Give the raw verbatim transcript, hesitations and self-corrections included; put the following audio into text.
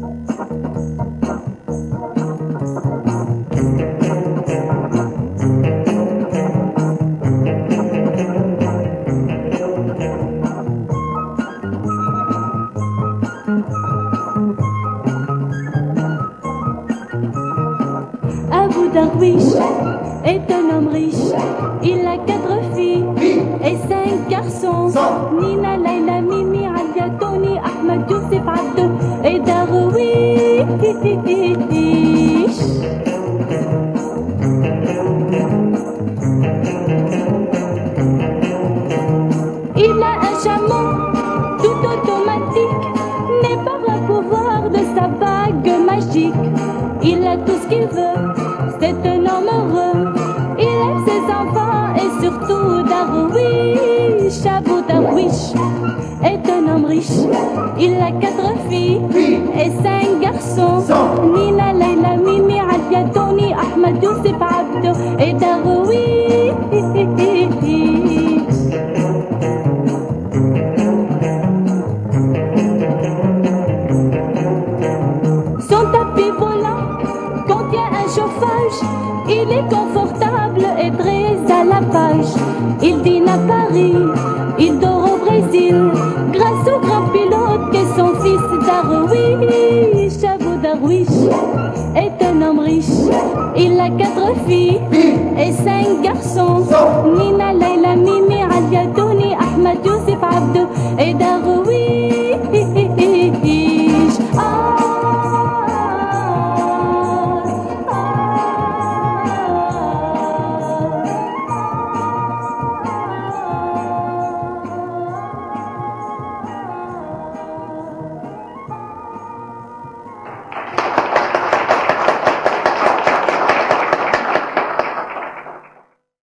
Abou Darwish est un homme riche. Il a quatre filles et cinq garçons. Nina, Laila, Mimi, Alia, Tony, Ahmed, Youssef, Abdou et Darwish. Il a un chameau tout automatique, né par le pouvoir de sa bague magique. Il a tout ce qu'il veut, c'est un homme heureux. Il aime ses enfants et surtout Darwish. Abou Darwish est un homme riche. Il a quatre filles et cinq garçons. Nina, Laila, Mimi, Alia, Tony, Ahmed, Youssef, Abdou et Darwish. Son tapis volant contient un chauffage. Il est confortable et très à la page. Il dîne à Paris, il dort au Brésil, grâce au grand pilote qu'est son fils Darwish. Abou Darwish est un homme riche. Il a quatre filles et cinq garçons. Nina, Laila, Mimi, Alia, Tony, Ahmed, Youssef, Abdou et Darwish.